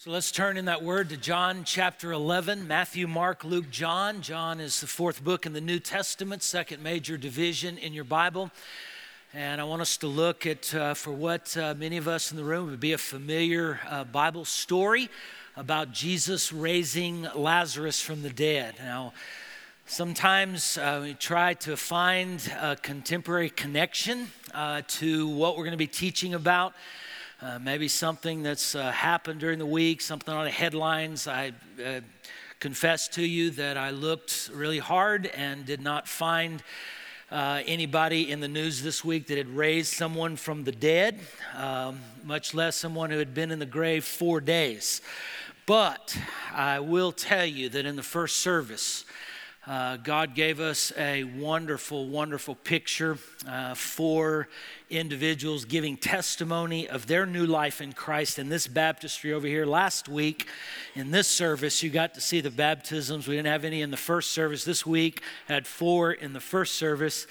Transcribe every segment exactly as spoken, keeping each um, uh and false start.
So let's turn in that word to John chapter eleven, Matthew, Mark, Luke, John. John is the fourth book in the New Testament, second major division in your Bible. And I want us to look at, uh, for what uh, many of us in the room would be a familiar uh, Bible story about Jesus raising Lazarus from the dead. Now, sometimes uh, we try to find a contemporary connection uh, to what we're going to be teaching about. Uh, maybe something that's uh, happened during the week, something on the headlines. I uh, confess to you that I looked really hard and did not find uh, anybody in the news this week that had raised someone from the dead, um, much less someone who had been in the grave four days. But I will tell you that in the first service, Uh, God gave us a wonderful, wonderful picture uh, for individuals giving testimony of their new life in Christ in this baptistry over here. Last week in this service, you got to see the baptisms. We didn't have any in the first service. This week had four in the first service.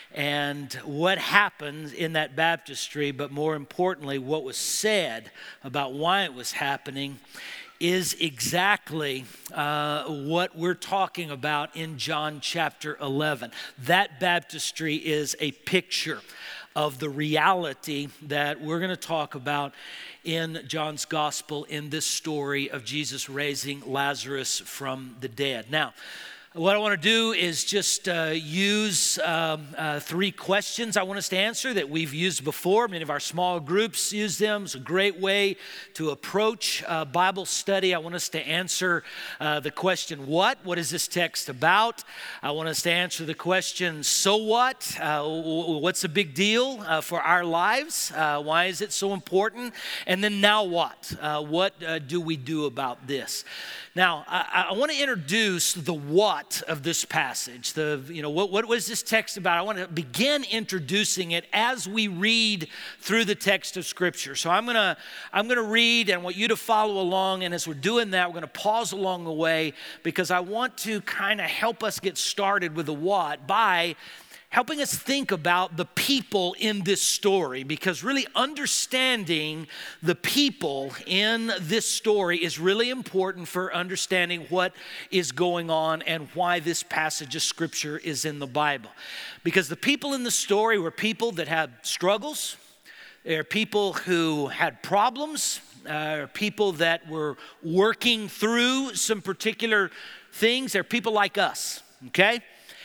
And what happened in that baptistry, but more importantly, what was said about why it was happening, is exactly uh, what we're talking about in John chapter eleven. That baptistry is a picture of the reality that we're going to talk about in John's gospel in this story of Jesus raising Lazarus from the dead. Now, what I want to do is just uh, use um, uh, three questions I want us to answer that we've used before. Many of our small groups use them. It's a great way to approach uh, Bible study. I want us to answer uh, the question, what? What is this text about? I want us to answer the question, so what? Uh, what's the big deal uh, for our lives? Uh, why is it so important? And then now what? Uh, what uh, do we do about this? Now, I, I want to introduce the what of this passage. The, you know, what, what was this text about? I want to begin introducing it as we read through the text of Scripture. So I'm going to I'm going to read and want you to follow along. And as we're doing that, we're going to pause along the way because I want to kind of help us get started with the what by helping us think about the people in this story, because really understanding the people in this story is really important for understanding what is going on and why this passage of Scripture is in the Bible. Because the people in the story were people that had struggles, they're people who had problems, uh, people that were working through some particular things. They're people like us, okay?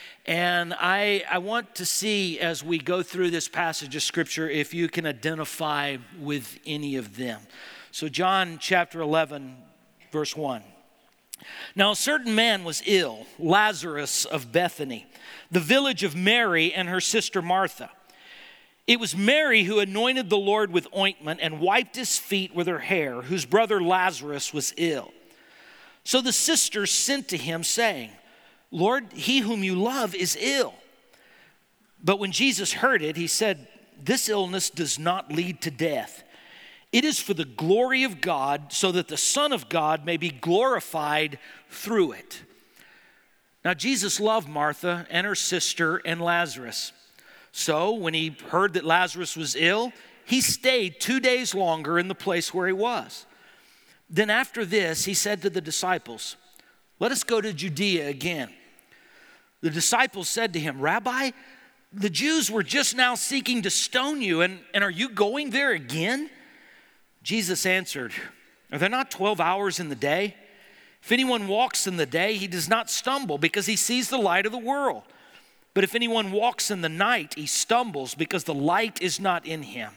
And I, I want to see as we go through this passage of Scripture if you can identify with any of them. So John chapter eleven, verse one. Now a certain man was ill, Lazarus of Bethany, the village of Mary and her sister Martha. It was Mary who anointed the Lord with ointment and wiped his feet with her hair, whose brother Lazarus was ill. So the sisters sent to him, saying, Lord, he whom you love is ill. But when Jesus heard it, he said, this illness does not lead to death. It is for the glory of God, so that the Son of God may be glorified through it. Now Jesus loved Martha and her sister and Lazarus. So when he heard that Lazarus was ill, he stayed two days longer in the place where he was. Then after this, he said to the disciples, let us go to Judea again. The disciples said to him, Rabbi, the Jews were just now seeking to stone you, and, and are you going there again? Jesus answered, are there not twelve hours in the day? If anyone walks in the day, he does not stumble because he sees the light of the world. But if anyone walks in the night, he stumbles because the light is not in him.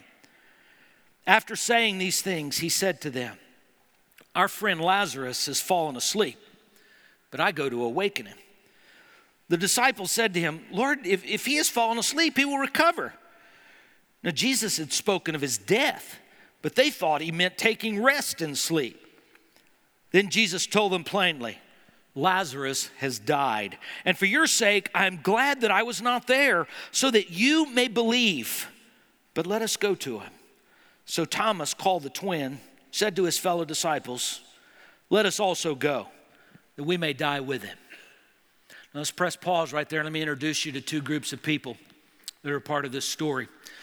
After saying these things, he said to them, our friend Lazarus has fallen asleep, but I go to awaken him. The disciples said to him, Lord, if, if he has fallen asleep, he will recover. Now Jesus had spoken of his death, but they thought he meant taking rest and sleep. Then Jesus told them plainly, Lazarus has died. And for your sake, I am glad that I was not there, so that you may believe. But let us go to him. So Thomas, called the twin, said to his fellow disciples, let us also go, that we may die with him. Now let's press pause right there and let me introduce you to two groups of people that are part of this story.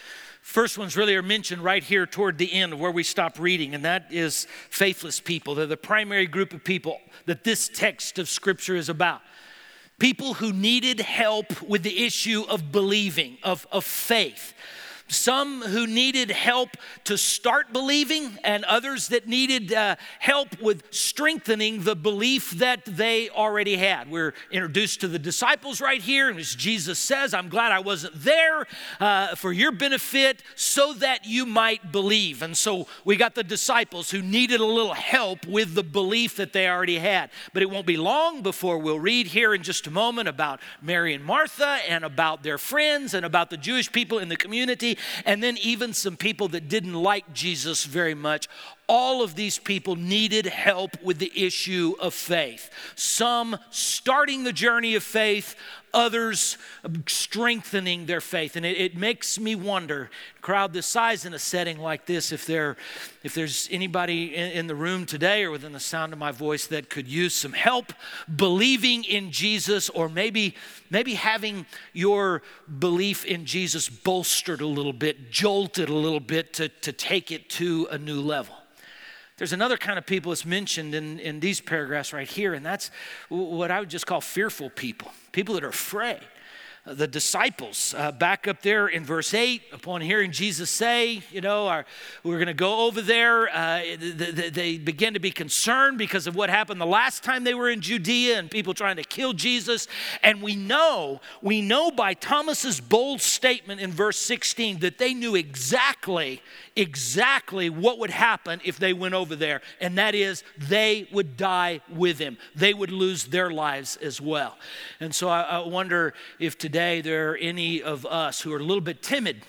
First ones really are mentioned right here toward the end of where we stop reading, and that is faithless people. They're the primary group of people that this text of Scripture is about. People who needed help with the issue of believing, of, of faith. Some who needed help to start believing, and others that needed uh, help with strengthening the belief that they already had. We're introduced to the disciples right here, and as Jesus says, I'm glad I wasn't there uh, for your benefit so that you might believe. And so we got the disciples who needed a little help with the belief that they already had. But it won't be long before we'll read here in just a moment about Mary and Martha and about their friends and about the Jewish people in the community, and then even some people that didn't like Jesus very much. All of these people needed help with the issue of faith. Some starting the journey of faith, others strengthening their faith. And it, it makes me wonder, crowd this size in a setting like this, if there, if there's anybody in, in the room today or within the sound of my voice that could use some help believing in Jesus, or maybe, maybe having your belief in Jesus bolstered a little bit, jolted a little bit to, to take it to a new level. There's another kind of people that's mentioned in, in these paragraphs right here, and that's what I would just call fearful people, people that are afraid. The disciples, uh, back up there in verse eight, upon hearing Jesus say, you know, our, we're going to go over there, uh, they, they begin to be concerned because of what happened the last time they were in Judea and people trying to kill Jesus. And we know, we know by Thomas's bold statement in verse sixteen that they knew exactly, exactly what would happen if they went over there. And that is, they would die with him. They would lose their lives as well. And so I, I wonder if today Today, there are any of us who are a little bit timid,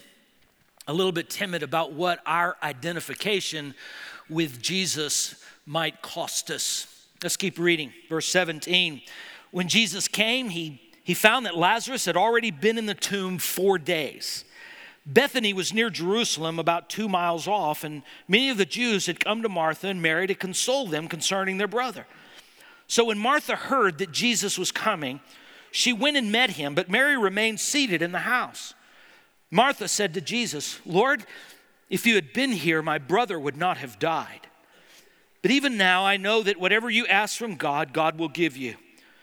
a little bit timid about what our identification with Jesus might cost us. Let's keep reading. Verse seventeen. When Jesus came, he, he found that Lazarus had already been in the tomb four days. Bethany was near Jerusalem, about two miles off, and many of the Jews had come to Martha and Mary to console them concerning their brother. So when Martha heard that Jesus was coming, she went and met him, but Mary remained seated in the house. Martha said to Jesus, Lord, if you had been here, my brother would not have died. But even now I know that whatever you ask from God, God will give you.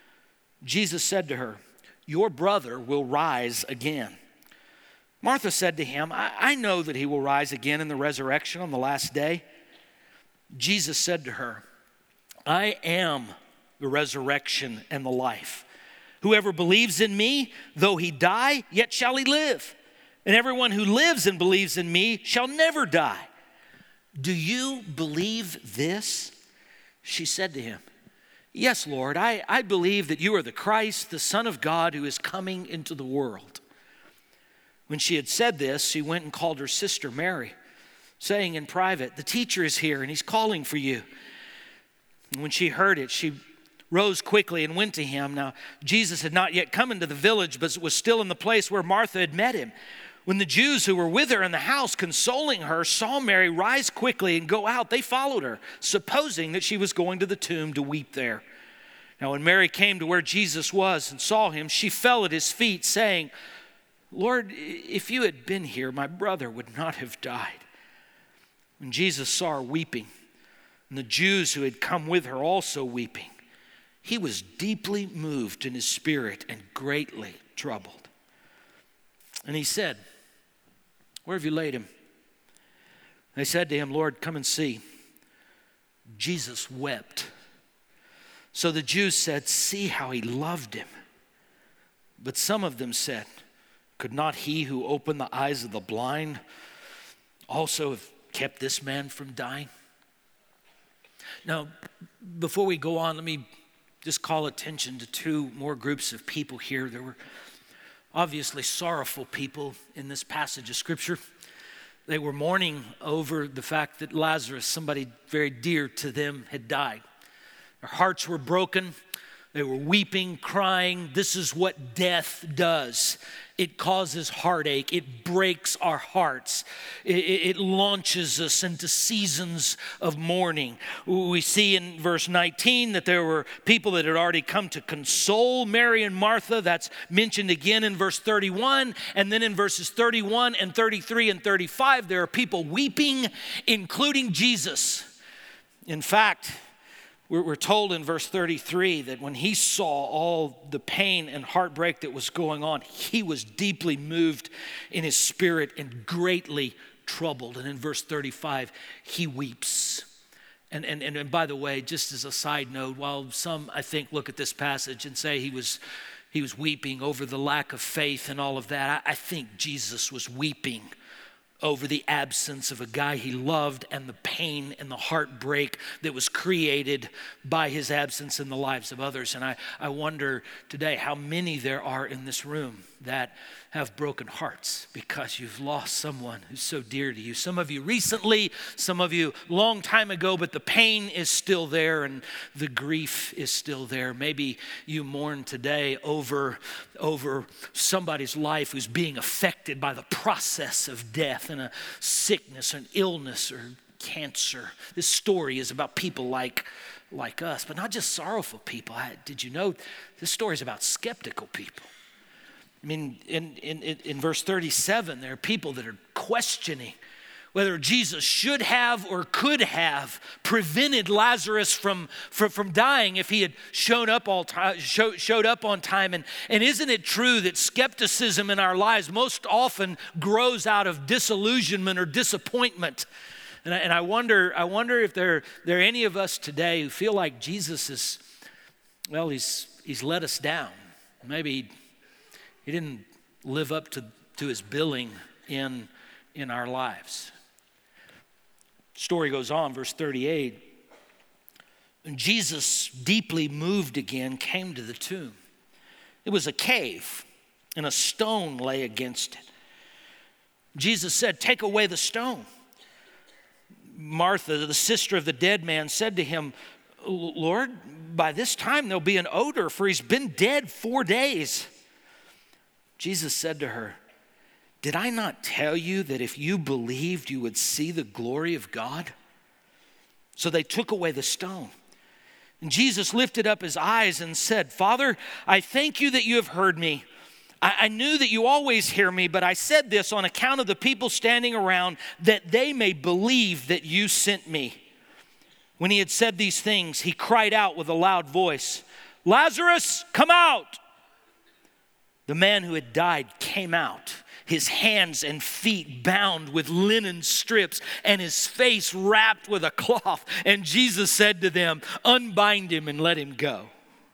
Jesus said to her, your brother will rise again. Martha said to him, I, I know that he will rise again in the resurrection on the last day. Jesus said to her, I am the resurrection and the life. Whoever believes in me, though he die, yet shall he live. And everyone who lives and believes in me shall never die. Do you believe this? She said to him, yes, Lord, I, I believe that you are the Christ, the Son of God, who is coming into the world. When she had said this, she went and called her sister Mary, saying in private, the teacher is here and he's calling for you. And when she heard it, she rose quickly and went to him. Now, Jesus had not yet come into the village, but was still in the place where Martha had met him. When the Jews who were with her in the house consoling her saw Mary rise quickly and go out, they followed her, supposing that she was going to the tomb to weep there. Now, when Mary came to where Jesus was and saw him, she fell at his feet, saying, Lord, if you had been here, my brother would not have died. When Jesus saw her weeping, and the Jews who had come with her also weeping, he was deeply moved in his spirit and greatly troubled. And he said, where have you laid him? They said to him, Lord, come and see. Jesus wept. So the Jews said, see how he loved him. But some of them said, could not he who opened the eyes of the blind also have kept this man from dying? Now, before we go on, let me just call attention to two more groups of people here. There were obviously sorrowful people in this passage of Scripture. They were mourning over the fact that Lazarus, somebody very dear to them, had died. Their hearts were broken. They were weeping, crying. This is what death does. It causes heartache. It breaks our hearts. It, it launches us into seasons of mourning. We see in verse nineteen that there were people that had already come to console Mary and Martha. That's mentioned again in verse thirty-one. And then in verses thirty-one and thirty-three and thirty-five, there are people weeping, including Jesus. In fact, we're told in verse thirty-three that when he saw all the pain and heartbreak that was going on, he was deeply moved in his spirit and greatly troubled. And in verse thirty-five, he weeps. And, and, and by the way, just as a side note, while some, I think, look at this passage and say he was, he was weeping over the lack of faith and all of that, I, I think Jesus was weeping over the absence of a guy he loved and the pain and the heartbreak that was created by his absence in the lives of others. And I, I wonder today how many there are in this room that have broken hearts because you've lost someone who's so dear to you. Some of you recently, some of you long time ago, but the pain is still there and the grief is still there. Maybe you mourn today over, over somebody's life who's being affected by the process of death and a sickness, an illness, or cancer. This story is about people like, like us, but not just sorrowful people. I, did you know this story is about skeptical people? I mean, in, in, in verse thirty-seven, there are people that are questioning whether Jesus should have or could have prevented Lazarus from, from, from dying if he had shown up all time, show, showed up on time. And, and isn't it true that skepticism in our lives most often grows out of disillusionment or disappointment? And I, and I wonder, I wonder if there, there are any of us today who feel like Jesus is, well, he's, he's let us down. Maybe he didn't live up to, to his billing in, in our lives. Story goes on, verse thirty-eight. And Jesus, deeply moved again, came to the tomb. It was a cave, and a stone lay against it. Jesus said, "Take away the stone." Martha, the sister of the dead man, said to him, "Lord, by this time there'll be an odor, for he's been dead four days." Jesus said to her, "Did I not tell you that if you believed, you would see the glory of God?" So they took away the stone. And Jesus lifted up his eyes and said, "Father, I thank you that you have heard me. I, I knew that you always hear me, but I said this on account of the people standing around, that they may believe that you sent me." When he had said these things, he cried out with a loud voice, "Lazarus, come out!" The man who had died came out, his hands and feet bound with linen strips and his face wrapped with a cloth. And Jesus said to them, "Unbind him and let him go."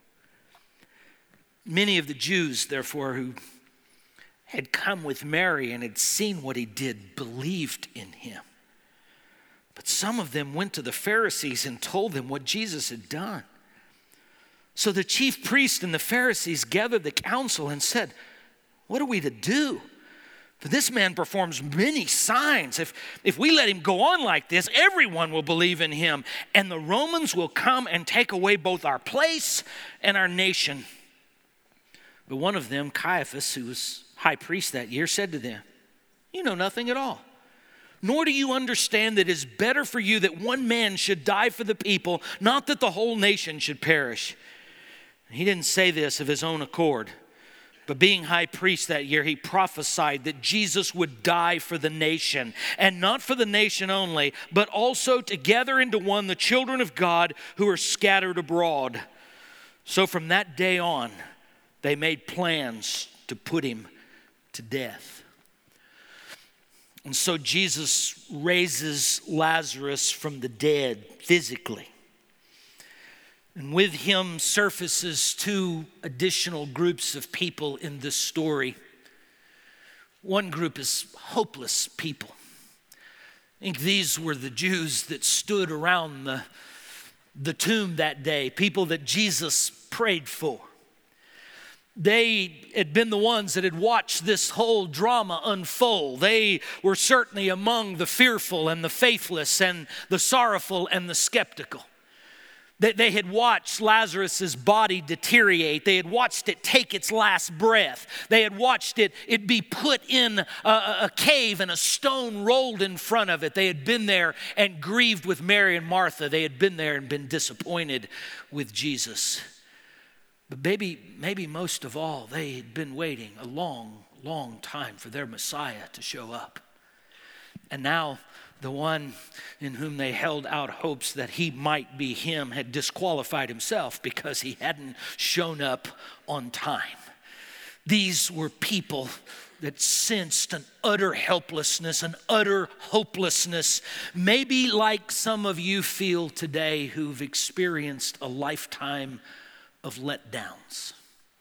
Many of the Jews, therefore, who had come with Mary and had seen what he did, believed in him. But some of them went to the Pharisees and told them what Jesus had done. So the chief priests and the Pharisees gathered the council and said, "What are we to do? For this man performs many signs. If, if we let him go on like this, everyone will believe in him, and the Romans will come and take away both our place and our nation." But one of them, Caiaphas, who was high priest that year, said to them, "You know nothing at all. Nor do you understand that it is better for you that one man should die for the people, not that the whole nation should perish." He didn't say this of his own accord, but being high priest that year, he prophesied that Jesus would die for the nation, and not for the nation only, but also to gather into one the children of God who are scattered abroad. So from that day on, they made plans to put him to death. And so Jesus raises Lazarus from the dead physically. And with him surfaces two additional groups of people in this story. One group is hopeless people. I think these were the Jews that stood around the, the tomb that day, people that Jesus prayed for. They had been the ones that had watched this whole drama unfold. They were certainly among the fearful and the faithless and the sorrowful and the skeptical. They, they had watched Lazarus' body deteriorate. They had watched it take its last breath. They had watched it, it be put in a, a cave and a stone rolled in front of it. They had been there and grieved with Mary and Martha. They had been there and been disappointed with Jesus. But maybe, maybe most of all, they had been waiting a long, long time for their Messiah to show up. And now the one in whom they held out hopes that he might be him had disqualified himself because he hadn't shown up on time. These were people that sensed an utter helplessness, an utter hopelessness, maybe like some of you feel today who've experienced a lifetime of letdowns.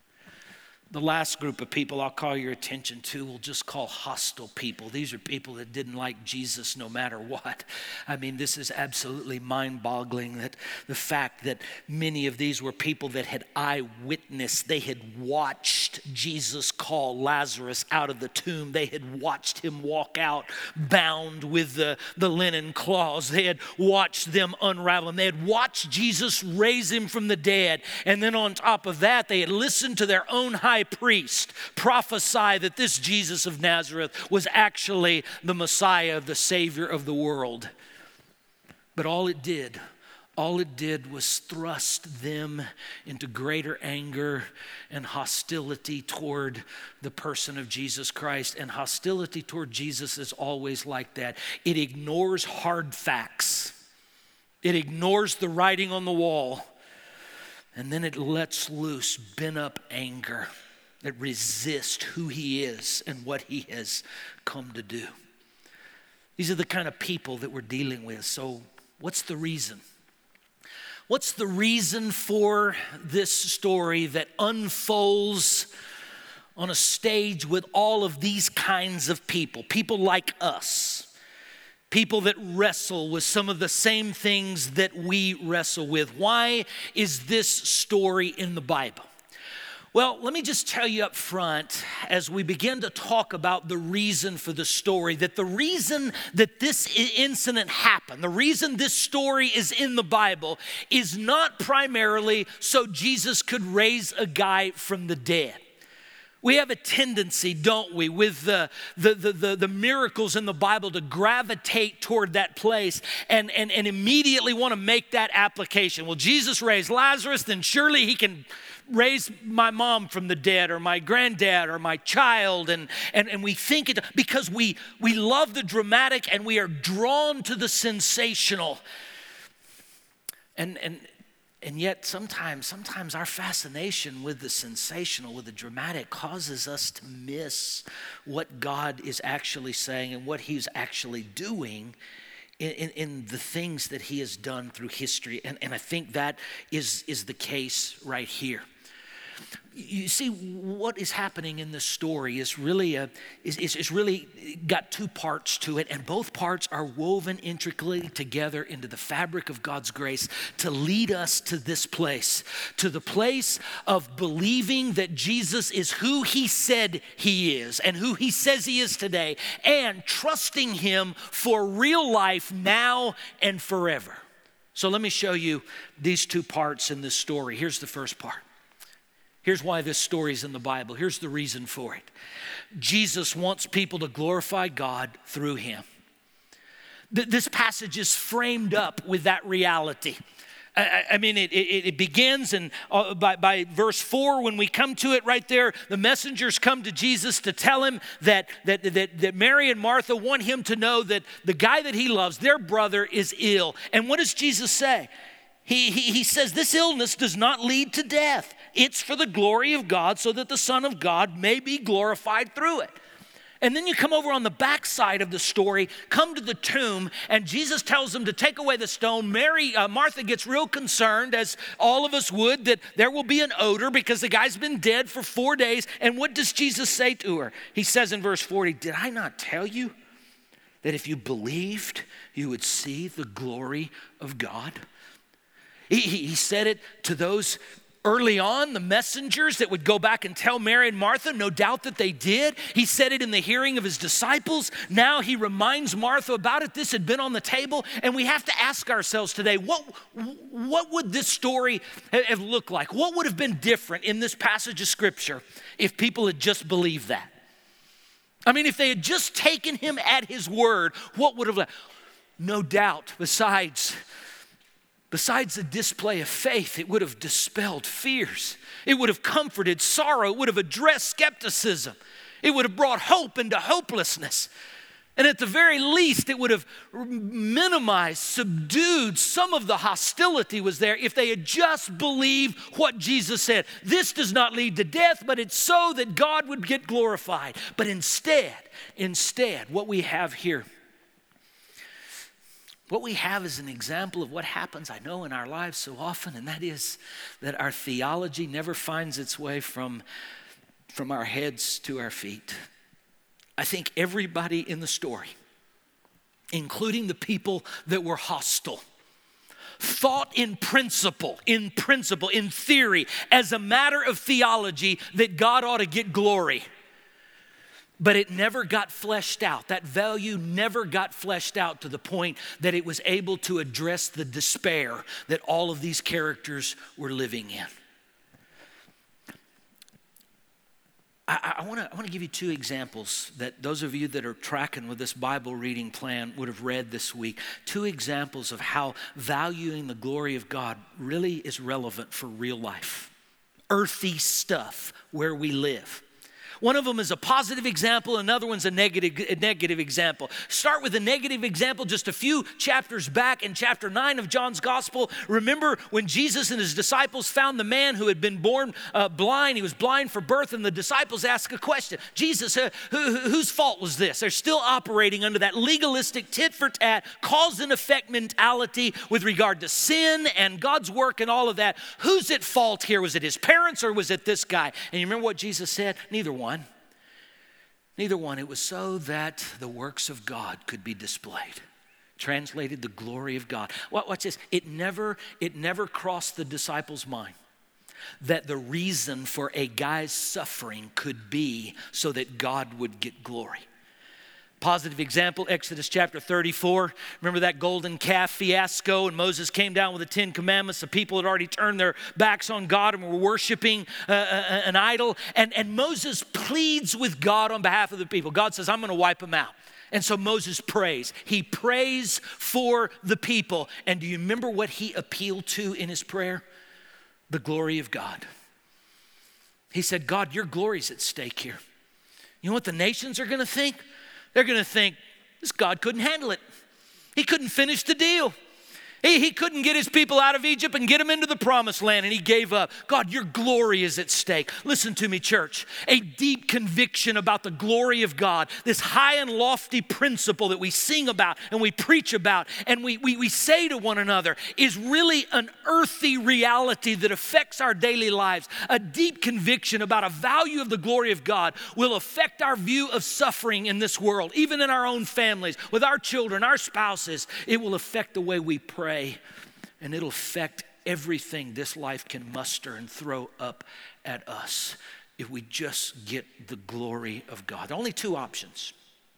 The last group of people I'll call your attention to, we'll just call hostile people. These are people that didn't like Jesus no matter what. I mean, this is absolutely mind-boggling that the fact that many of these were people that had eyewitnessed. They had watched Jesus call Lazarus out of the tomb. They had watched him walk out bound with the, the linen cloths. They had watched them unravel him. They had watched Jesus raise him from the dead. And then on top of that, they had listened to their own high priest prophesy that this Jesus of Nazareth was actually the Messiah, the Savior of the world. But all it did, all it did was thrust them into greater anger and hostility toward the person of Jesus Christ. And hostility toward Jesus is always like that. It ignores hard facts. It ignores the writing on the wall. And then it lets loose bent-up anger that resists who he is and what he has come to do. These are the kind of people that we're dealing with. So what's the reason? What's the reason for this story that unfolds on a stage with all of these kinds of people? People like us. People that wrestle with some of the same things that we wrestle with. Why is this story in the Bible? Well, let me just tell you up front as we begin to talk about the reason for the story, that the reason that this incident happened, the reason this story is in the Bible is not primarily so Jesus could raise a guy from the dead. We have a tendency, don't we, with the, the, the, the, the miracles in the Bible to gravitate toward that place and, and, and immediately want to make that application. Well, Jesus raised Lazarus, then surely he can raise my mom from the dead or my granddad or my child. And, and, and we think it because we, we love the dramatic and we are drawn to the sensational. And, and, And yet sometimes, sometimes our fascination with the sensational, with the dramatic, causes us to miss what God is actually saying and what he's actually doing in, in, in the things that he has done through history. And, and I think that is, is the case right here. You see, what is happening in this story is really a, is, is, is really got two parts to it, and both parts are woven intricately together into the fabric of God's grace to lead us to this place, to the place of believing that Jesus is who he said he is and who he says he is today, and trusting him for real life now and forever. So let me show you these two parts in this story. Here's the first part. Here's why this story is in the Bible. Here's the reason for it. Jesus wants people to glorify God through him. This passage is framed up with that reality. I, I mean, it, it, it begins and uh, by, by verse four, when we come to it right there, the messengers come to Jesus to tell him that, that, that, that Mary and Martha want him to know that the guy that he loves, their brother, is ill. And what does Jesus say? He, he, he says, this illness does not lead to death. It's for the glory of God so that the Son of God may be glorified through it. And then you come over on the backside of the story, come to the tomb, and Jesus tells them to take away the stone. Mary, uh, Martha gets real concerned, as all of us would, that there will be an odor because the guy's been dead for four days. And what does Jesus say to her? He says in verse forty, did I not tell you that if you believed, you would see the glory of God? He, he, he said it to those Early on, the messengers that would go back and tell Mary and Martha, no doubt that they did. He said it in the hearing of his disciples. Now he reminds Martha about it. This had been on the table. And we have to ask ourselves today, what, what would this story have looked like? What would have been different in this passage of Scripture if people had just believed that? I mean, if they had just taken him at his word, what would have, no doubt, besides Besides the display of faith, it would have dispelled fears. It would have comforted sorrow. It would have addressed skepticism. It would have brought hope into hopelessness. And at the very least, it would have minimized, subdued some of the hostility was there if they had just believed what Jesus said. This does not lead to death, but it's so that God would get glorified. But instead, instead, what we have here, What we have is an example of what happens, I know, in our lives so often, and that is that our theology never finds its way from, from our heads to our feet. I think everybody in the story, including the people that were hostile, thought in principle, in principle, in theory, as a matter of theology, that God ought to get glory. But it never got fleshed out. That value never got fleshed out to the point that it was able to address the despair that all of these characters were living in. I, I want to I want to give you two examples that those of you that are tracking with this Bible reading plan would have read this week. Two examples of how valuing the glory of God really is relevant for real life. Earthy stuff where we live. One of them is a positive example, another one's a negative, a negative example. Start with a negative example just a few chapters back in chapter nine of John's Gospel. Remember when Jesus and his disciples found the man who had been born uh, blind. He was blind for birth, and the disciples asked a question. Jesus, uh, who, whose fault was this? They're still operating under that legalistic tit for tat, cause and effect mentality with regard to sin and God's work and all of that. Who's at fault here? Was it his parents or was it this guy? And you remember what Jesus said? Neither one. Neither one. It was so that the works of God could be displayed. Translated, the glory of God. Watch this. It never, it never crossed the disciples' mind that the reason for a guy's suffering could be so that God would get glory. Positive example, Exodus chapter thirty-four. Remember that golden calf fiasco, and Moses came down with the Ten Commandments. The people had already turned their backs on God and were worshiping uh, an idol. And, and Moses pleads with God on behalf of the people. God says, I'm going to wipe them out. And so Moses prays. He prays for the people. And do you remember what he appealed to in his prayer? The glory of God. He said, God, your glory's at stake here. You know what the nations are going to think? They're going to think, this God couldn't handle it. He couldn't finish the deal. He, he couldn't get his people out of Egypt and get them into the promised land, and he gave up. God, your glory is at stake. Listen to me, church. A deep conviction about the glory of God, this high and lofty principle that we sing about and we preach about and we, we, we say to one another is really an earthy reality that affects our daily lives. A deep conviction about a value of the glory of God will affect our view of suffering in this world, even in our own families, with our children, our spouses. It will affect the way we pray. And it'll affect everything this life can muster and throw up at us if we just get the glory of God. Only two options.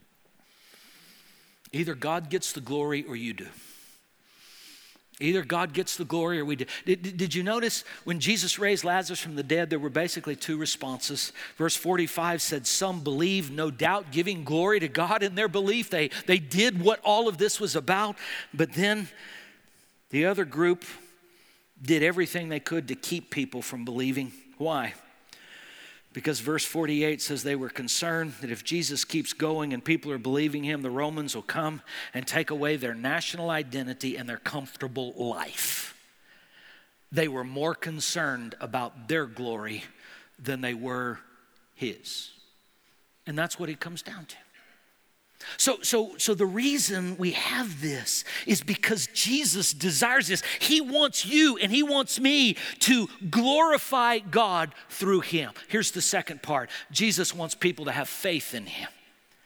Either God gets the glory or you do. Either God gets the glory or we do. Did, did you notice when Jesus raised Lazarus from the dead, there were basically two responses. Verse forty-five said, some believed, no doubt, giving glory to God in their belief. They, they did what all of this was about. But then the other group did everything they could to keep people from believing. Why? Because verse forty-eight says they were concerned that if Jesus keeps going and people are believing him, the Romans will come and take away their national identity and their comfortable life. They were more concerned about their glory than they were his. And that's what it comes down to. So, so, so the reason we have this is because Jesus desires this. He wants you and he wants me to glorify God through him. Here's the second part. Jesus wants people to have faith in him.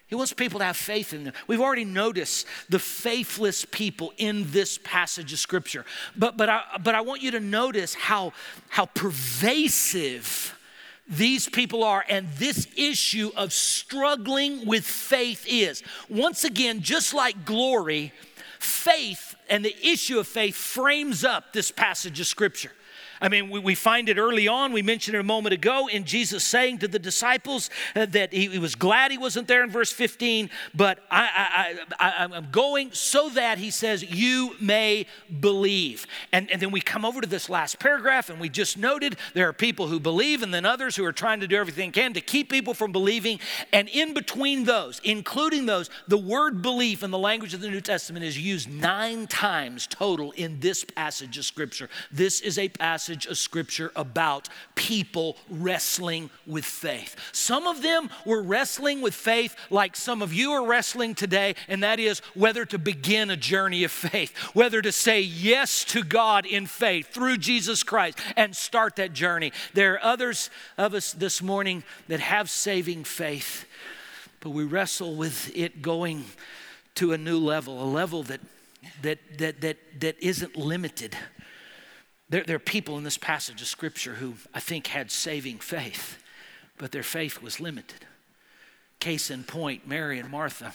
He wants people to have faith in them. We've already noticed the faithless people in this passage of Scripture. But, but, I, but I want you to notice how, how pervasive these people are and this issue of struggling with faith is. Once again, just like glory, faith and the issue of faith frames up this passage of Scripture. I mean, we, we find it early on. We mentioned it a moment ago in Jesus saying to the disciples uh, that he, he was glad he wasn't there in verse fifteen, but I, I, I, I'm going so that, he says, you may believe. And, and then we come over to this last paragraph, and we just noted there are people who believe and then others who are trying to do everything they can to keep people from believing. And in between those, including those, the word belief in the language of the New Testament is used nine times total in this passage of Scripture. This is a passage of Scripture about people wrestling with faith. Some of them were wrestling with faith like some of you are wrestling today, and that is whether to begin a journey of faith, whether to say yes to God in faith through Jesus Christ and start that journey. There are others of us this morning that have saving faith, but we wrestle with it going to a new level, a level that that that that that isn't limited. There, there are people in this passage of Scripture who I think had saving faith, but their faith was limited. Case in point, Mary and Martha.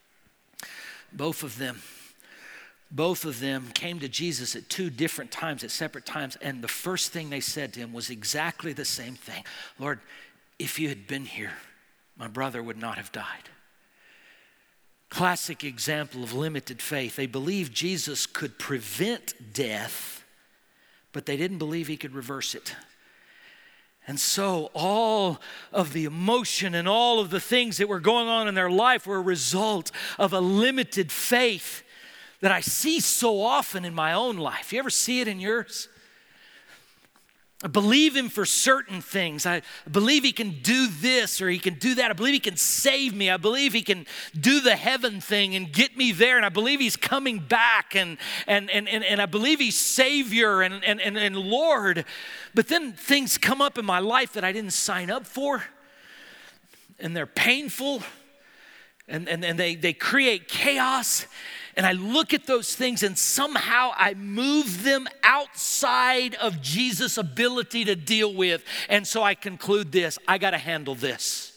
Both of them, both of them came to Jesus at two different times, at separate times, and the first thing they said to him was exactly the same thing. Lord, if you had been here, my brother would not have died. Classic example of limited faith. They believed Jesus could prevent death, but they didn't believe he could reverse it. And so all of the emotion and all of the things that were going on in their life were a result of a limited faith that I see so often in my own life. You ever see it in yours? I believe him for certain things. I believe he can do this or he can do that. I believe he can save me. I believe he can do the heaven thing and get me there. And I believe he's coming back. And and and and, and I believe he's Savior and, and, and, and Lord. But then things come up in my life that I didn't sign up for. And they're painful. And, and, and they, they create chaos. And I look at those things and somehow I move them outside of Jesus' ability to deal with. And so I conclude this, I got to handle this.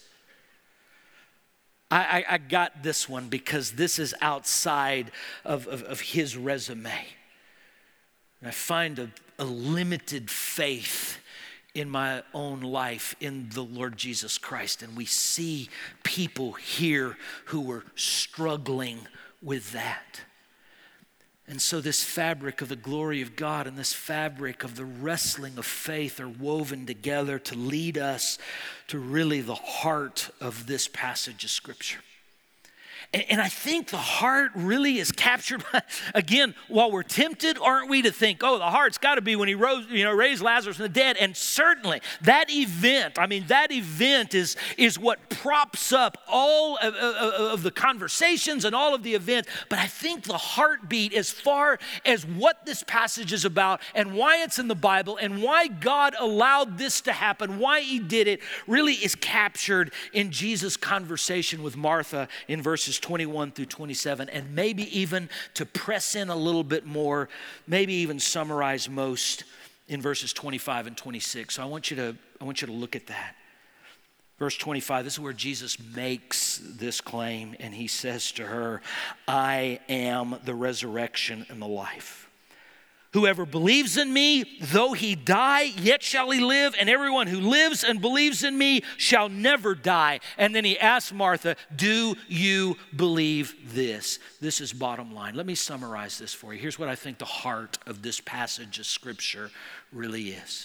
I, I, I got this one because this is outside of, of, of his resume. And I find a, a limited faith in my own life in the Lord Jesus Christ. And we see people here who were struggling with that. And so this fabric of the glory of God and this fabric of the wrestling of faith are woven together to lead us to really the heart of this passage of Scripture. And, and I think the heart really is captured by, again, while we're tempted, aren't we, to think, oh, the heart's got to be when he rose, you know, raised Lazarus from the dead. And certainly that event, I mean, that event is, is what props up all of, of, of the conversations and all of the events. But I think the heartbeat, as far as what this passage is about and why it's in the Bible and why God allowed this to happen, why he did it, really is captured in Jesus' conversation with Martha in verses twenty-one through twenty-seven, and maybe even to press in a little bit more, maybe even summarize most in verses twenty-five and twenty-six. So I want you to, I want you to look at that. Verse twenty-five, this is where Jesus makes this claim, and he says to her, I am the resurrection and the life. Whoever believes in me, though he die, yet shall he live, and everyone who lives and believes in me shall never die. And then he asks Martha, do you believe this? This is bottom line. Let me summarize this for you. Here's what I think the heart of this passage of Scripture really is.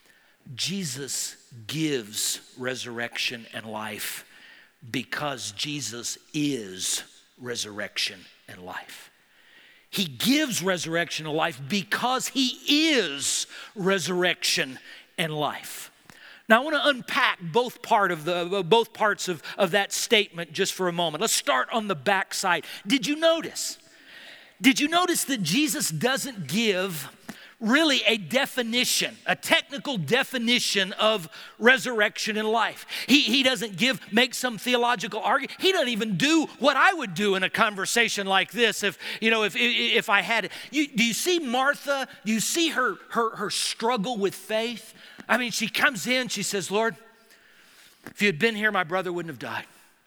Jesus gives resurrection and life because Jesus is resurrection and life. He gives resurrection and life because he is resurrection and life. Now I want to unpack both part of the both parts of, of that statement just for a moment. Let's start on the back side. Did you notice? Did you notice that Jesus doesn't give really a definition, a technical definition of resurrection and life. He, he doesn't give, make some theological argument. He doesn't even do what I would do in a conversation like this. If, you know, if, if I had, you, do you see Martha? Do you see her, her, her struggle with faith? I mean, she comes in, she says, Lord, if you had been here, my brother wouldn't have died.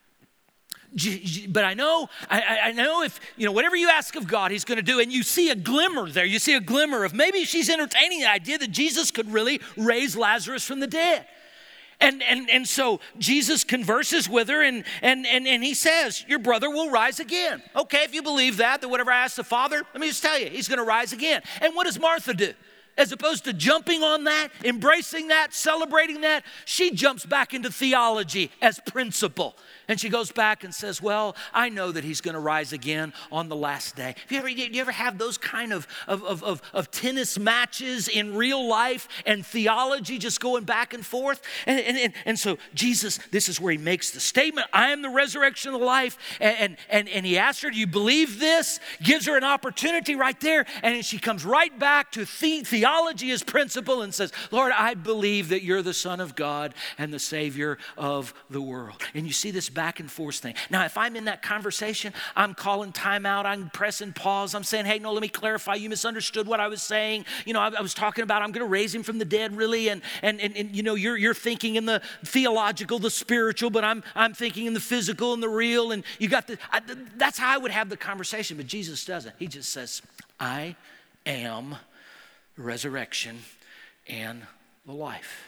But I know, I, I know if, you know, whatever you ask of God, he's going to do. And you see a glimmer there. You see a glimmer of maybe she's entertaining the idea that Jesus could really raise Lazarus from the dead. And and and so Jesus converses with her and, and, and, and he says, your brother will rise again. Okay, if you believe that, that whatever I ask the Father, let me just tell you, he's going to rise again. And what does Martha do? As opposed to jumping on that, embracing that, celebrating that, she jumps back into theology as principle. And she goes back and says, well, I know that he's going to rise again on the last day. Have you ever, you ever have those kind of, of, of, of, of tennis matches in real life and theology just going back and forth? And, and, and, and so Jesus, this is where he makes the statement, I am the resurrection of the life. And, and, and, and he asks her, do you believe this? Gives her an opportunity right there. And then she comes right back to the, theology as principle and says, Lord, I believe that you're the Son of God and the Savior of the world. And you see this back and forth thing. Now, if I'm in that conversation, I'm calling time out, I'm pressing pause, I'm saying, hey, no, let me clarify, you misunderstood what I was saying. You know, I, I was talking about I'm going to raise him from the dead, really, and, and, and, and you know, you're, you're thinking in the theological, the spiritual, but I'm, I'm thinking in the physical and the real, and you got the, I, that's how I would have the conversation, but Jesus doesn't. He just says, I am the resurrection and the life.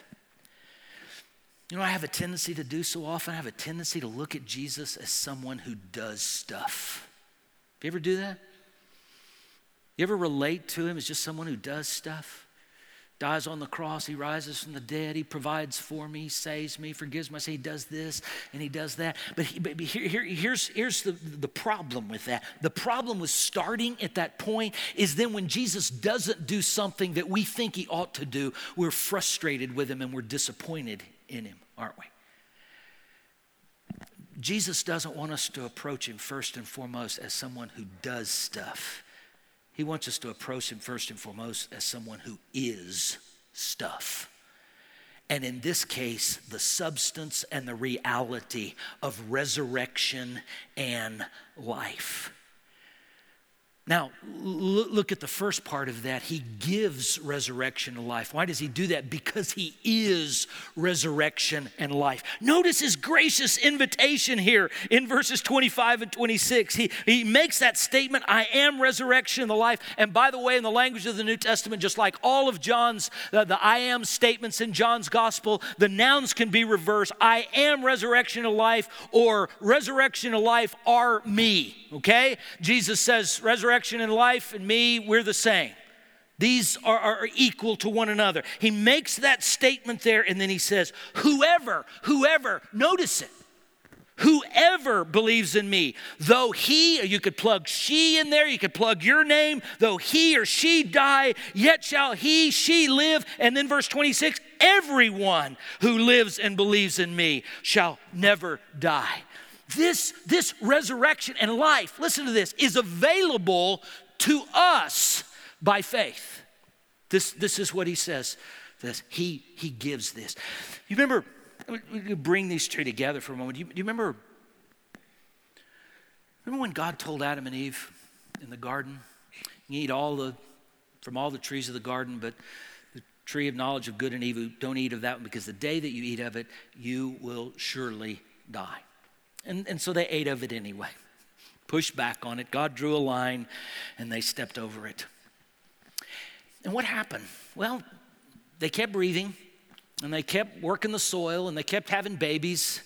You know, I have a tendency to do so often. I have a tendency to look at Jesus as someone who does stuff. You ever do that? You ever relate to him as just someone who does stuff? Dies on the cross, he rises from the dead, he provides for me, he saves me, forgives my sin, he does this and he does that. But, he, but here, here, here's, here's the, the problem with that. The problem with starting at that point is then when Jesus doesn't do something that we think he ought to do, we're frustrated with him and we're disappointed in him, aren't we? Jesus doesn't want us to approach him first and foremost as someone who does stuff. He wants us to approach him first and foremost as someone who is stuff. And in this case, the substance and the reality of resurrection and life. Now, look at the first part of that. He gives resurrection and life. Why does he do that? Because he is resurrection and life. Notice his gracious invitation here in verses twenty-five and twenty-six. He, he makes that statement, I am resurrection and the life. And by the way, in the language of the New Testament, just like all of John's, uh, the I am statements in John's gospel, the nouns can be reversed. I am resurrection and life, or resurrection and life are me, okay? Jesus says resurrection and life and me, we're the same. These are, are equal to one another. He makes that statement there and then he says, whoever, whoever, notice it, whoever believes in me, though he, or you could plug she in there, you could plug your name, though he or she die, yet shall he, she live. And then verse twenty-six, everyone who lives and believes in me shall never die. This, this resurrection and life, listen to this, is available to us by faith. This, this is what he says. This, he, he gives this. You remember, we could bring these two together for a moment. Do you, do you remember, remember when God told Adam and Eve in the garden, you eat all the, from all the trees of the garden, but the tree of knowledge of good and evil, don't eat of that one, because the day that you eat of it, you will surely die. And, and so they ate of it anyway, pushed back on it. God drew a line and they stepped over it. And what happened? Well, they kept breathing and they kept working the soil and they kept having babies.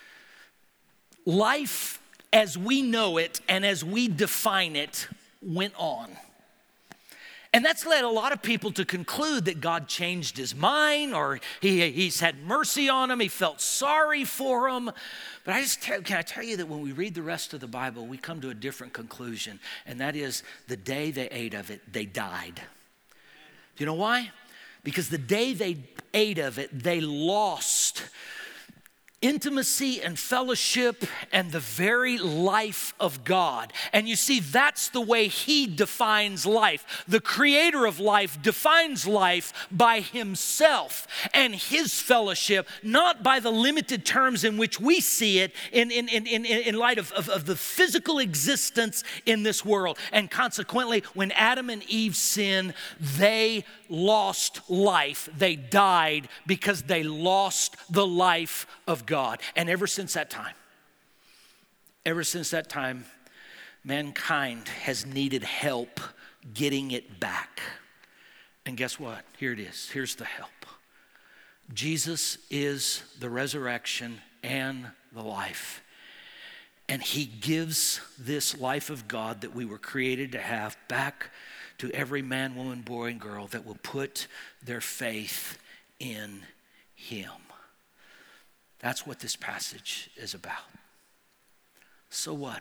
Life as we know it and as we define it went on. And that's led a lot of people to conclude that God changed his mind, or he, he's had mercy on them, he felt sorry for them. But I just tell, can I tell you that when we read the rest of the Bible, we come to a different conclusion, and that is the day they ate of it, they died. Do you know why? Because the day they ate of it, they lost intimacy and fellowship and the very life of God. And you see, that's the way he defines life. The creator of life defines life by himself and his fellowship, not by the limited terms in which we see it in, in, in, in, in light of, of, of the physical existence in this world. And consequently, when Adam and Eve sinned, they lost life. They died because they lost the life of God. And ever since that time, ever since that time, mankind has needed help getting it back. And guess what? Here it is. Here's the help. Jesus is the resurrection and the life. And he gives this life of God that we were created to have back to every man, woman, boy, and girl that will put their faith in him. That's what this passage is about. So what?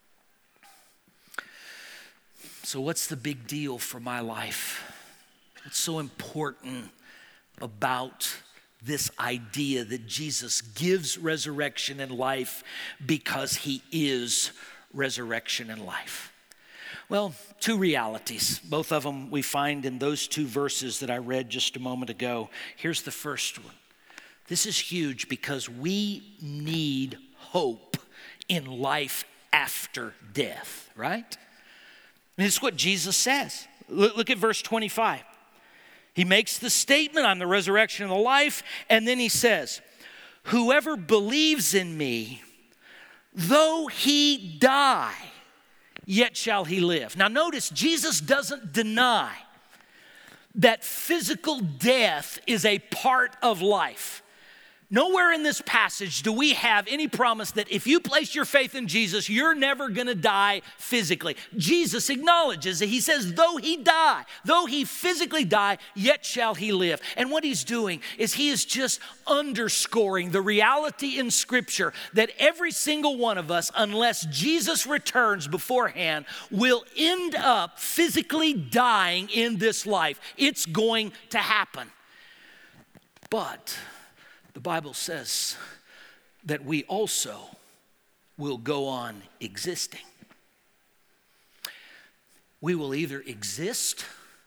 So what's the big deal for my life? What's so important about this idea that Jesus gives resurrection and life because he is resurrection and life? Well, two realities. Both of them we find in those two verses that I read just a moment ago. Here's the first one. This is huge because we need hope in life after death, right? And this is what Jesus says. Look, look at verse twenty-five. He makes the statement, I'm the resurrection and the life, and then he says, whoever believes in me, though he die, yet shall he live. Now notice, Jesus doesn't deny that physical death is a part of life. Nowhere in this passage do we have any promise that if you place your faith in Jesus, you're never gonna die physically. Jesus acknowledges that he says, though he die, though he physically die, yet shall he live. And what he's doing is he is just underscoring the reality in Scripture that every single one of us, unless Jesus returns beforehand, will end up physically dying in this life. It's going to happen. But the Bible says that we also will go on existing. We will either exist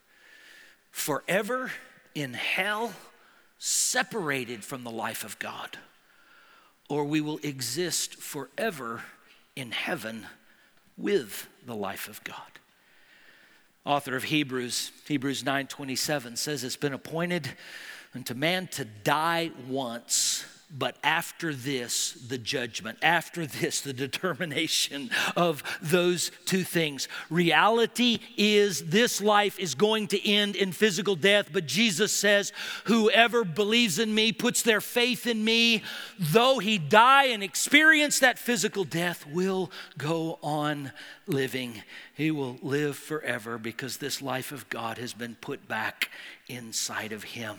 forever in hell, separated from the life of God, or we will exist forever in heaven with the life of God. Author of Hebrews, Hebrews nine twenty-seven says it's been appointed unto man to die once, but after this, the judgment. After this, the determination of those two things. Reality is this life is going to end in physical death, but Jesus says, whoever believes in me, puts their faith in me, though he die and experience that physical death, will go on living. He will live forever because this life of God has been put back inside of him.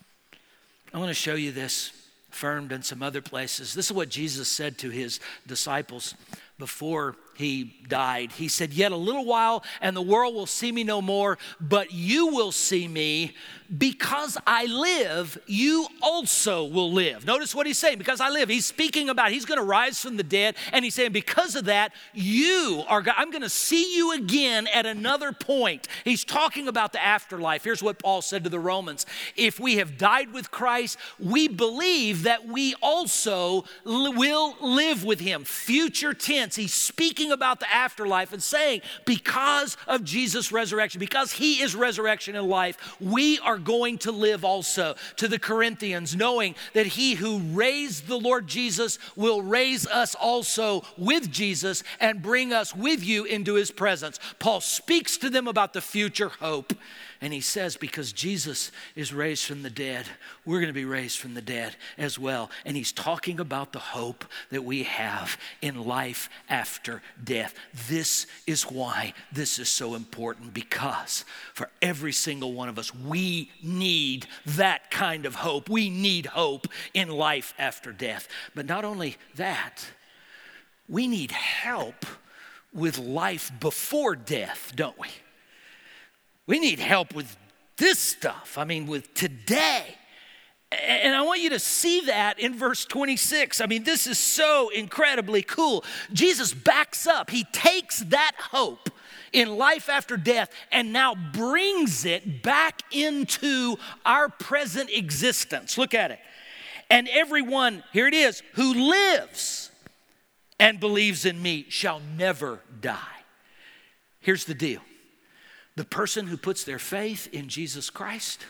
I want to show you this affirmed in some other places. This is what Jesus said to his disciples before he died. He said, yet a little while and the world will see me no more, but you will see me. Because I live, you also will live. Notice what he's saying, because I live. He's speaking about, he's going to rise from the dead, and he's saying, because of that, you are, I'm going to see you again at another point. He's talking about the afterlife. Here's what Paul said to the Romans. If we have died with Christ, we believe that we also will live with him. Future tense. He's speaking about the afterlife and saying, because of Jesus' resurrection, because he is resurrection and life, we are going to live also. To the Corinthians, knowing that he who raised the Lord Jesus will raise us also with Jesus and bring us with you into his presence. Paul speaks to them about the future hope. And he says, because Jesus is raised from the dead, we're going to be raised from the dead as well. And he's talking about the hope that we have in life after death. This is why this is so important, because for every single one of us, we need that kind of hope. We need hope in life after death. But not only that, we need help with life before death, don't we? We need help with this stuff. I mean, with today. And I want you to see that in verse twenty-six. I mean, this is so incredibly cool. Jesus backs up. He takes that hope in life after death and now brings it back into our present existence. Look at it. And everyone, here it is, who lives and believes in me shall never die. Here's the deal. The person who puts their faith in Jesus Christ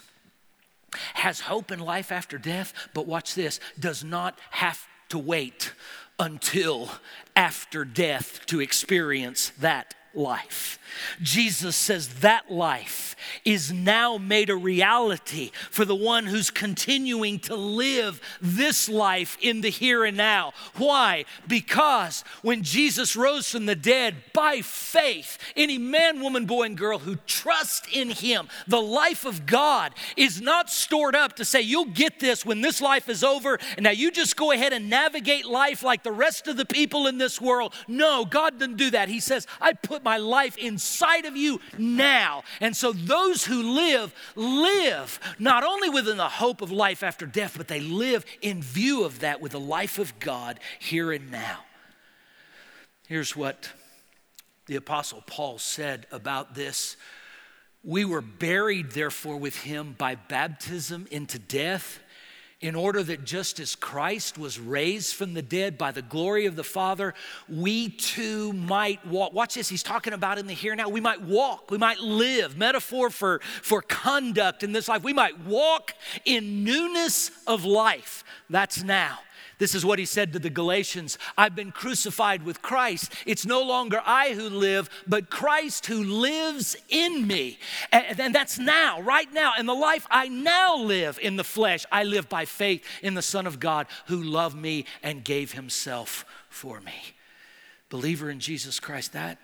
has hope in life after death, but watch this, does not have to wait until after death to experience that life. Jesus says that life is now made a reality for the one who's continuing to live this life in the here and now. Why? Because when Jesus rose from the dead, by faith, any man, woman, boy, and girl who trust in him, the life of God is not stored up to say, you'll get this when this life is over, and now you just go ahead and navigate life like the rest of the people in this world. No, God didn't do that. He says, I put my life inside of you now. And so those who live, live not only within the hope of life after death, but they live in view of that with the life of God here and now. Here's what the Apostle Paul said about this. We were buried, therefore, with him by baptism into death, in order that just as Christ was raised from the dead by the glory of the Father, we too might walk. Watch this, he's talking about in the here and now. We might walk, we might live. Metaphor for, for conduct in this life. We might walk in newness of life. That's now. This is what he said to the Galatians. I've been crucified with Christ. It's no longer I who live, but Christ who lives in me. And, and that's now, right now. And the life I now live in the flesh, I live by faith in the Son of God who loved me and gave himself for me. Believer in Jesus Christ, that,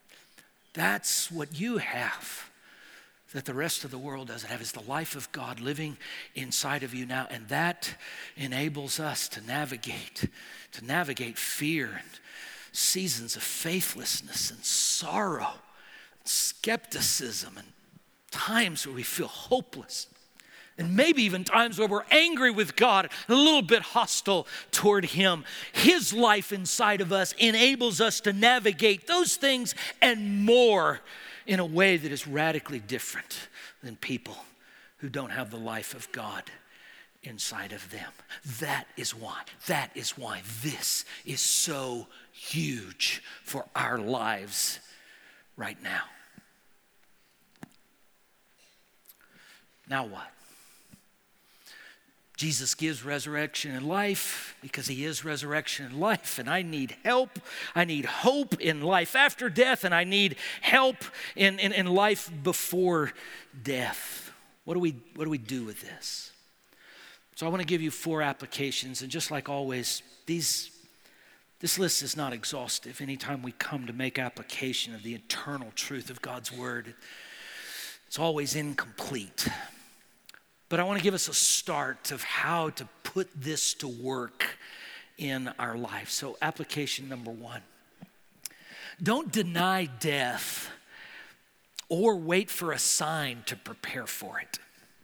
that's what you have that the rest of the world doesn't have, is the life of God living inside of you now. And that enables us to navigate, to navigate fear and seasons of faithlessness and sorrow, and skepticism, and times where we feel hopeless. And maybe even times where we're angry with God, a little bit hostile toward him. His life inside of us enables us to navigate those things and more in a way that is radically different than people who don't have the life of God inside of them. That is why, that is why this is so huge for our lives right now. Now what? Jesus gives resurrection and life because he is resurrection and life, and I need help. I need hope in life after death, and I need help in, in, in life before death. What do we, what do we do with this? So I want to give you four applications, and just like always, these, this list is not exhaustive. Anytime we come to make application of the eternal truth of God's word, it's always incomplete. But I want to give us a start of how to put this to work in our life. So application number one, don't deny death or wait for a sign to prepare for it.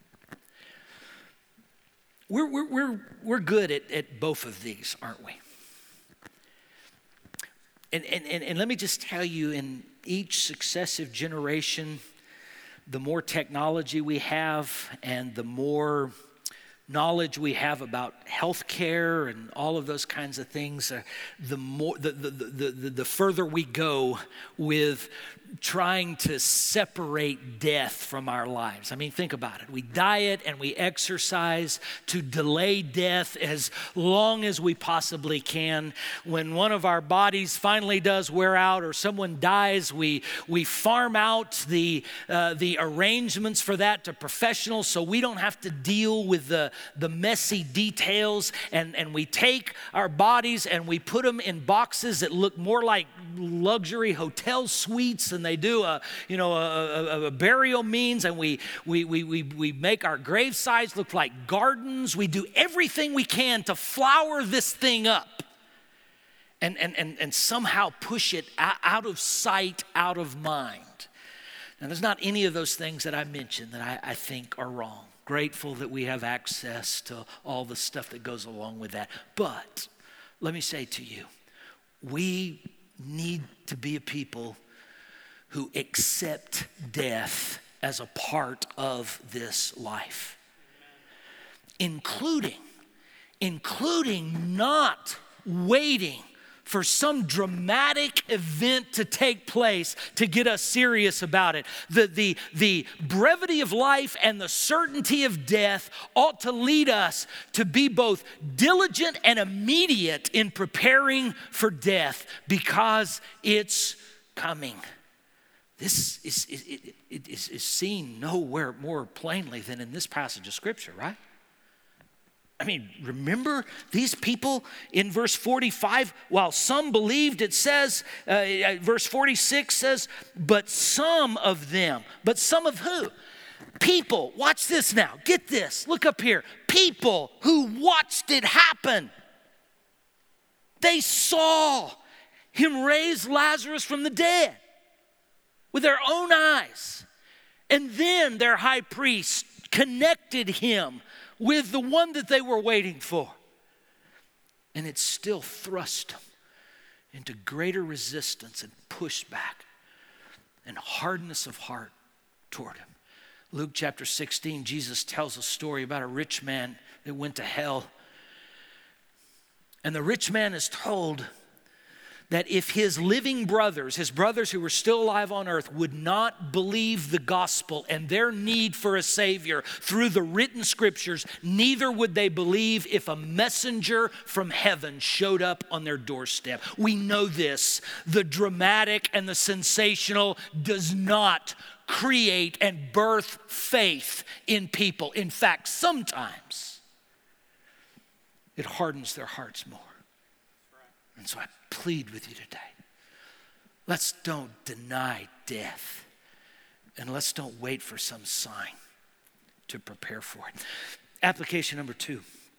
We're, we're, we're, we're good at, at both of these, aren't we? And, and, and, and let me just tell you, in each successive generation, the more technology we have and the more knowledge we have about healthcare and all of those kinds of things, uh, the more the, the, the, the, the further we go with trying to separate death from our lives. I mean, think about it. We diet and we exercise to delay death as long as we possibly can. When one of our bodies finally does wear out or someone dies, we we farm out the uh, the arrangements for that to professionals so we don't have to deal with the, the messy details. And, and we take our bodies and we put them in boxes that look more like luxury hotel suites than they do a you know a, a, a burial means, and we we we we we make our grave sites look like gardens. We do everything we can to flower this thing up and and and, and somehow push it out of sight, out of mind. And there's not any of those things that I mentioned that I, I think are wrong. Grateful that we have access to all the stuff that goes along with that. But let me say to you, we need to be a people who accept death as a part of this life. Including, including not waiting for some dramatic event to take place to get us serious about it. The, the, the brevity of life and the certainty of death ought to lead us to be both diligent and immediate in preparing for death because it's coming. This is, it, it is, is seen nowhere more plainly than in this passage of Scripture, right? I mean, remember these people in verse forty-five? While some believed, it says, uh, verse forty-six says, but some of them. But some of who? People. Watch this now. Get this. Look up here. People who watched it happen. They saw him raise Lazarus from the dead with their own eyes. And then their high priest connected him with the one that they were waiting for. And it still thrust them into greater resistance and pushback and hardness of heart toward him. Luke chapter sixteen, Jesus tells a story about a rich man that went to hell. And the rich man is told that if his living brothers, his brothers who were still alive on earth, would not believe the gospel and their need for a Savior through the written scriptures, neither would they believe if a messenger from heaven showed up on their doorstep. We know this. The dramatic and the sensational does not create and birth faith in people. In fact, sometimes it hardens their hearts more. And so I plead with you today. Let's don't deny death. And let's don't wait for some sign to prepare for it. Application number two.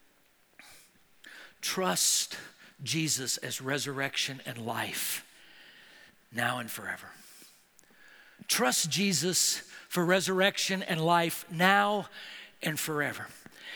Trust Jesus as resurrection and life now and forever. Trust Jesus for resurrection and life now and forever.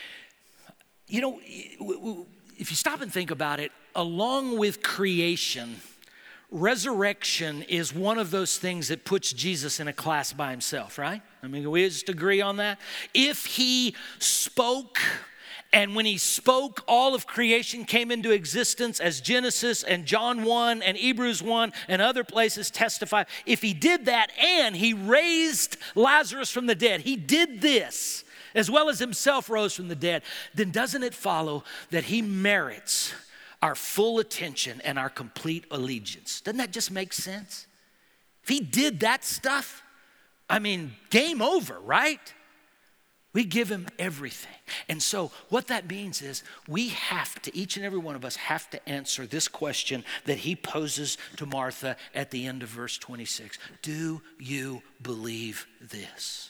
You know, if you stop and think about it, along with creation, resurrection is one of those things that puts Jesus in a class by himself, right? I mean, can we just agree on that? If he spoke, and when he spoke, all of creation came into existence, as Genesis and John one and Hebrews one and other places testify. If he did that and he raised Lazarus from the dead, he did this, as well as himself rose from the dead, then doesn't it follow that he merits our full attention and our complete allegiance? Doesn't that just make sense? If he did that stuff, I mean, game over, right? We give him everything. And so what that means is we have to, each and every one of us have to answer this question that he poses to Martha at the end of verse twenty-six. Do you believe this?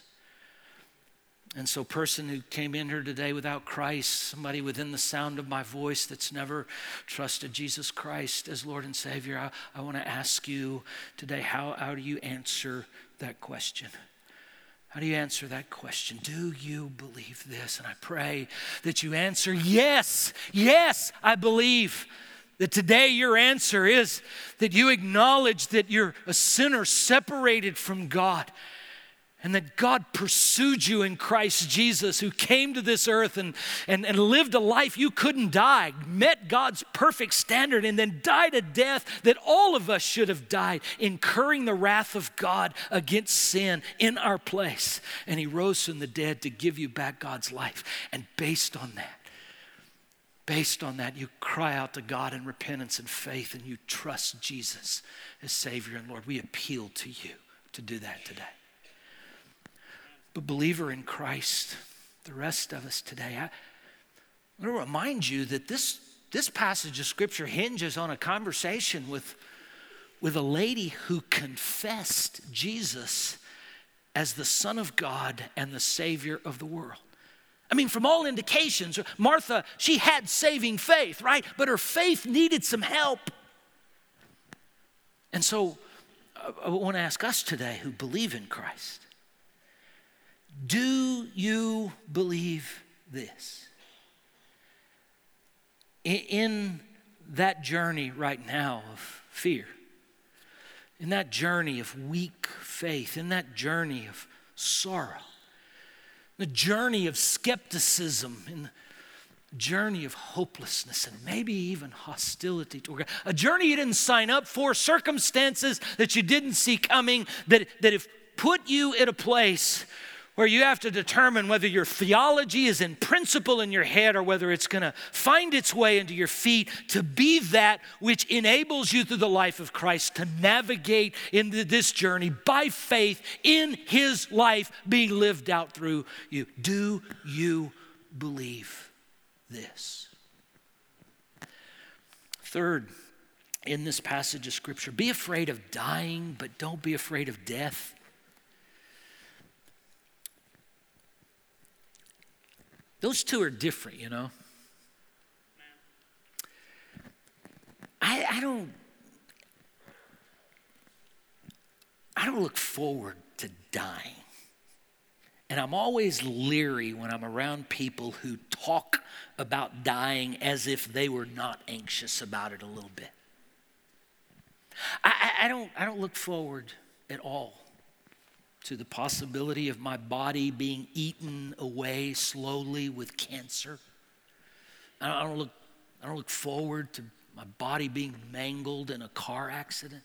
And so person who came in here today without Christ, somebody within the sound of my voice that's never trusted Jesus Christ as Lord and Savior, I, I want to ask you today, how, how do you answer that question? How do you answer that question? Do you believe this? And I pray that you answer, yes, yes, I believe. That today your answer is that you acknowledge that you're a sinner separated from God. And that God pursued you in Christ Jesus, who came to this earth and, and, and lived a life you couldn't die, met God's perfect standard, and then died a death that all of us should have died, incurring the wrath of God against sin in our place. And he rose from the dead to give you back God's life. And based on that, based on that, you cry out to God in repentance and faith, and you trust Jesus as Savior and Lord. We appeal to you to do that today. But believer in Christ, the rest of us today, I, I want to remind you that this, this passage of Scripture hinges on a conversation with, with a lady who confessed Jesus as the Son of God and the Savior of the world. I mean, from all indications, Martha, she had saving faith, right? But her faith needed some help. And so I want to ask us today who believe in Christ, do you believe this? In that journey right now of fear, in that journey of weak faith, in that journey of sorrow, the journey of skepticism, in the journey of hopelessness and maybe even hostility toward God, a journey you didn't sign up for, circumstances that you didn't see coming, that, that have put you in a place where you have to determine whether your theology is in principle in your head or whether it's going to find its way into your feet to be that which enables you through the life of Christ to navigate into this journey by faith in His life being lived out through you. Do you believe this? Third, in this passage of Scripture, be afraid of dying, but don't be afraid of death. Those two are different, you know. I, I don't I don't look forward to dying. And I'm always leery when I'm around people who talk about dying as if they were not anxious about it a little bit. I, I, I don't I don't look forward at all to the possibility of my body being eaten away slowly with cancer. I don't look, I don't look forward to my body being mangled in a car accident.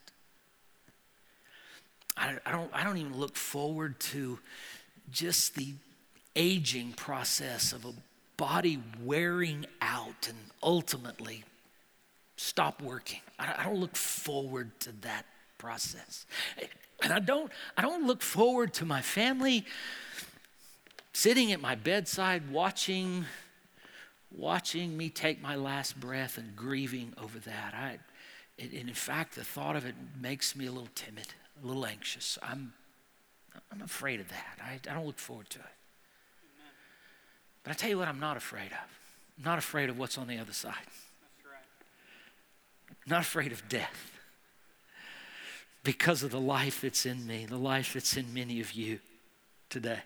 I, I don't, I don't even look forward to just the aging process of a body wearing out and ultimately stop working. I, I don't look forward to that process. And I don't, I don't look forward to my family sitting at my bedside watching, watching me take my last breath and grieving over that. I, and in fact, the thought of it makes me a little timid, a little anxious. I'm, I'm afraid of that. I, I don't look forward to it. But I tell you what I'm not afraid of. I'm not afraid of what's on the other side. That's right. I'm not afraid of death. Because of the life that's in me, the life that's in many of you today.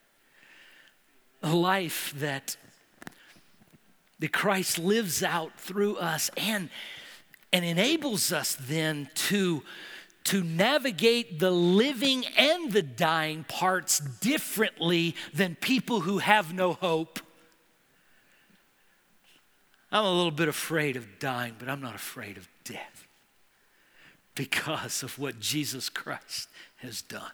A life that, that Christ lives out through us and, and enables us then to, to navigate the living and the dying parts differently than people who have no hope. I'm a little bit afraid of dying, but I'm not afraid of death, because of what Jesus Christ has done.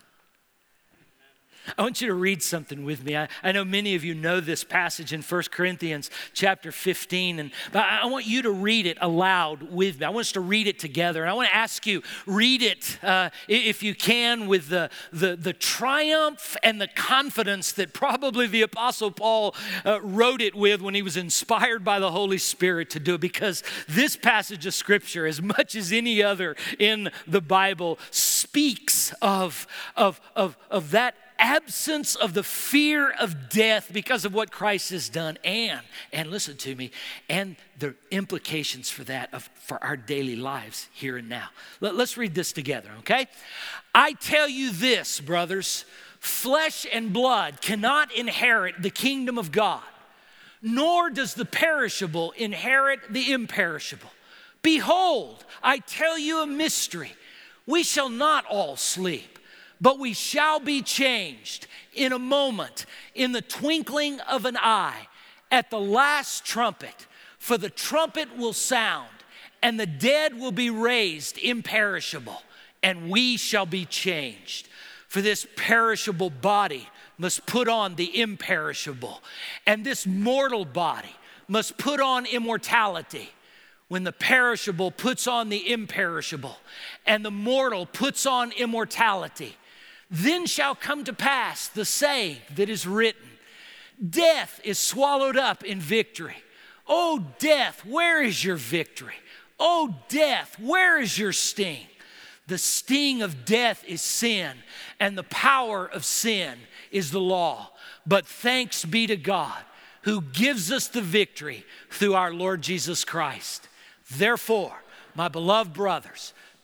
I want you to read something with me. I, I know many of you know this passage in First Corinthians chapter fifteen, and but I want you to read it aloud with me. I want us to read it together, and I want to ask you, read it uh, if you can with the, the, the triumph and the confidence that probably the Apostle Paul uh, wrote it with when he was inspired by the Holy Spirit to do it, because this passage of Scripture, as much as any other in the Bible, speaks of, of, of, of that absence of the fear of death because of what Christ has done, and, and listen to me, and the implications for that of, for our daily lives here and now. Let, let's read this together, okay? I tell you this, brothers, flesh and blood cannot inherit the kingdom of God, nor does the perishable inherit the imperishable. Behold, I tell you a mystery. We shall not all sleep, but we shall be changed in a moment, in the twinkling of an eye, at the last trumpet. For the trumpet will sound, and the dead will be raised imperishable, and we shall be changed. For this perishable body must put on the imperishable, and this mortal body must put on immortality. When the perishable puts on the imperishable, and the mortal puts on immortality, then shall come to pass the saying that is written, death is swallowed up in victory. Oh, death, where is your victory? Oh, death, where is your sting? The sting of death is sin, and the power of sin is the law. But thanks be to God, who gives us the victory through our Lord Jesus Christ. Therefore, my beloved brothers,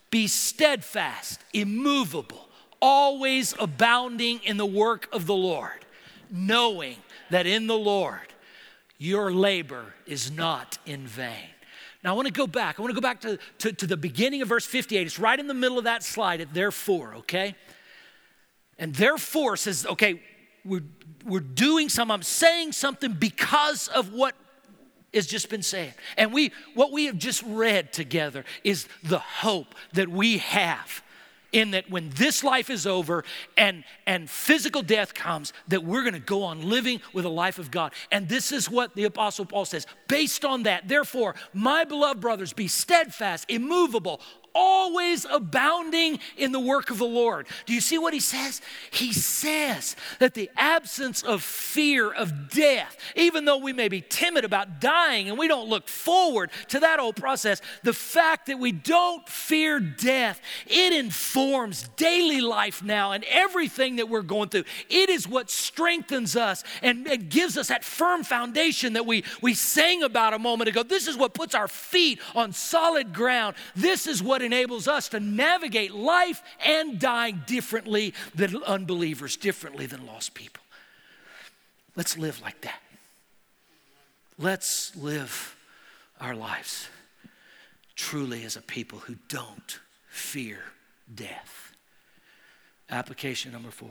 Be steadfast, immovable, always abounding in the work of the Lord, knowing that in the Lord your labor is not in vain. Now I want to go back. I want to go back to, to, to the beginning of verse fifty-eight. It's right in the middle of that slide at therefore, okay? And therefore says, okay, we're, we're doing some, I'm saying something because of what has just been said. And we, what we have just read together is the hope that we have in that when this life is over and, and physical death comes, that we're going to go on living with a life of God. And this is what the Apostle Paul says. Based on that, therefore, my beloved brothers, be steadfast, immovable, always abounding in the work of the Lord. Do you see what he says? He says that the absence of fear of death, even though we may be timid about dying and we don't look forward to that whole process, the fact that we don't fear death, it informs daily life now and everything that we're going through. It is what strengthens us and, and gives us that firm foundation that we, we sang about a moment ago. This is what puts our feet on solid ground. This is what enables us to navigate life and dying differently than unbelievers, differently than lost people. Let's live like that. Let's live our lives truly as a people who don't fear death. Application number four.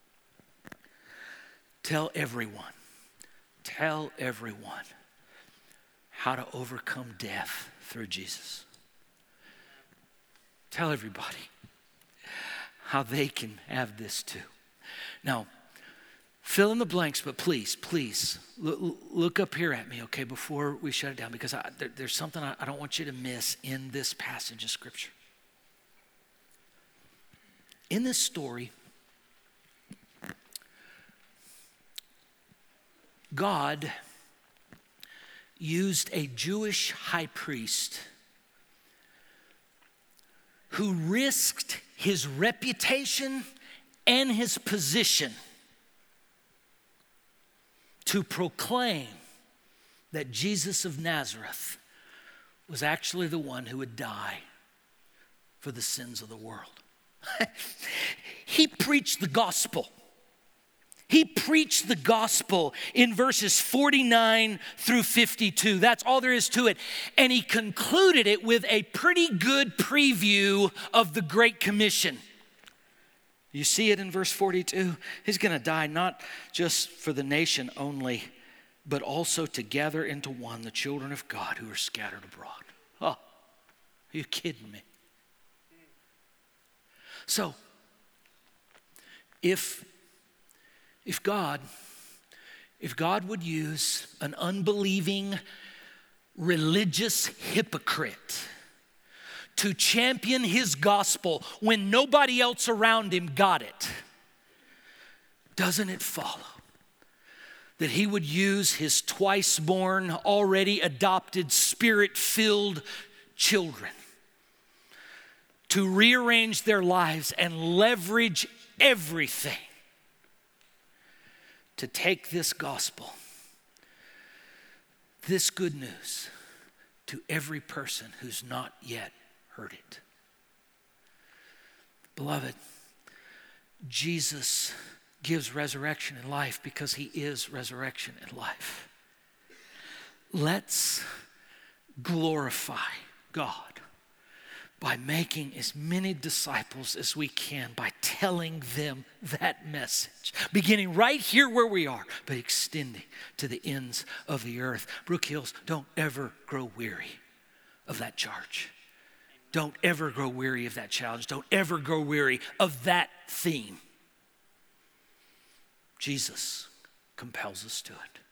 Tell everyone, tell everyone how to overcome death through Jesus. Tell everybody how they can have this too. Now, fill in the blanks, but please, please, look, look up here at me, okay, before we shut it down, because I, there, there's something I, I don't want you to miss in this passage of Scripture. In this story, God used a Jewish high priest who risked his reputation and his position to proclaim that Jesus of Nazareth was actually the one who would die for the sins of the world. He preached the gospel. He preached the gospel in verses forty-nine through fifty-two. That's all there is to it. And he concluded it with a pretty good preview of the Great Commission. You see it in verse forty-two. He's going to die not just for the nation only, but also to gather into one the children of God who are scattered abroad. Oh, are you kidding me? So, if If God, if God would use an unbelieving religious hypocrite to champion his gospel when nobody else around him got it, doesn't it follow that he would use his twice-born, already adopted, spirit-filled children to rearrange their lives and leverage everything to take this gospel, this good news, to every person who's not yet heard it? Beloved, Jesus gives resurrection and life because he is resurrection and life. Let's glorify God by making as many disciples as we can, by telling them that message, beginning right here where we are, but extending to the ends of the earth. Brook Hills, don't ever grow weary of that charge. Don't ever grow weary of that challenge. Don't ever grow weary of that theme. Jesus compels us to it.